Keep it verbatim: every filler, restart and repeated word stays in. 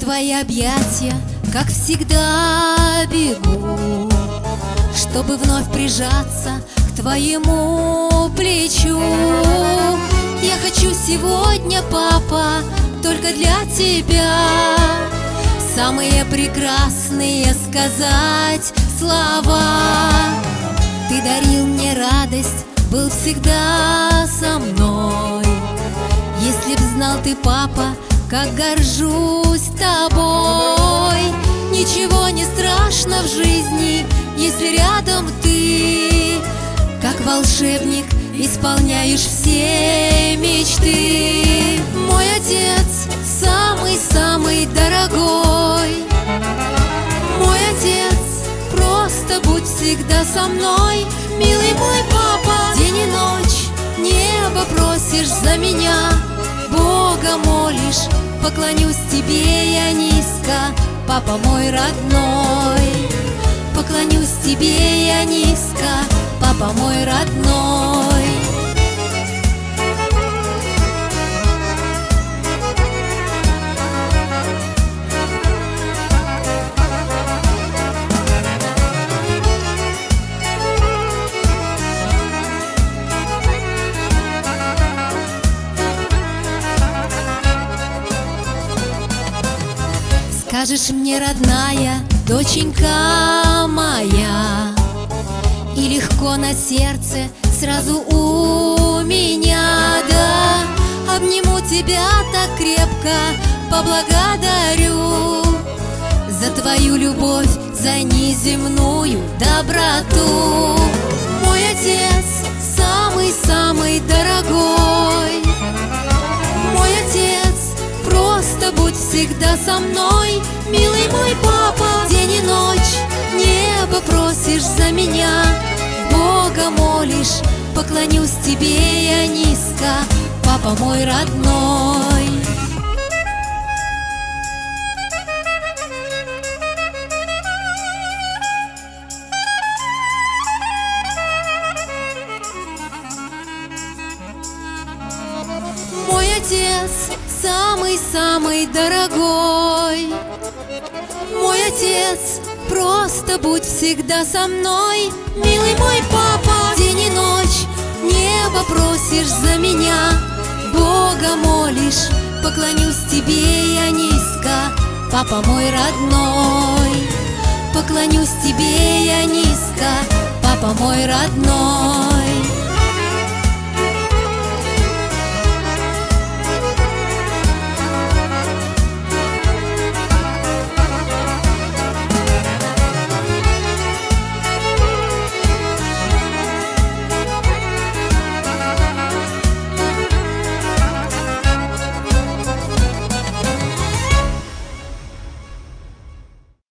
твои объятия, как всегда, бегу, чтобы вновь прижаться к твоему плечу. Я хочу сегодня, папа, только для тебя самые прекрасные сказать слова. Ты дарил мне радость, был всегда со мной. Если б знал ты, папа, как горжусь тобой. Ничего не страшно в жизни, если рядом ты. Как волшебник исполняешь все мечты. Мой отец самый-самый дорогой. Мой отец, просто будь всегда со мной. Милый мой папа, день и ночь небо просишь за меня, Бога молишь, поклонюсь тебе я низко, папа мой родной. Поклонюсь тебе я низко, папа мой родной. Скажешь мне, родная, доченька моя, и легко на сердце сразу у меня, да. Обниму тебя так крепко, поблагодарю за твою любовь, за неземную доброту. Мой отец самый-самый дорогой. Мой отец, просто будь всегда со мной. Милый мой папа, день и ночь небо просишь за меня, Бога молишь, поклонюсь тебе я низко, папа мой родной. Мой отец самый-самый дорогой. Мой отец, просто будь всегда со мной. Милый мой папа, день и ночь небо просишь за меня, Бога молишь, поклонюсь тебе я низко, папа мой родной. Поклонюсь тебе я низко, папа мой родной.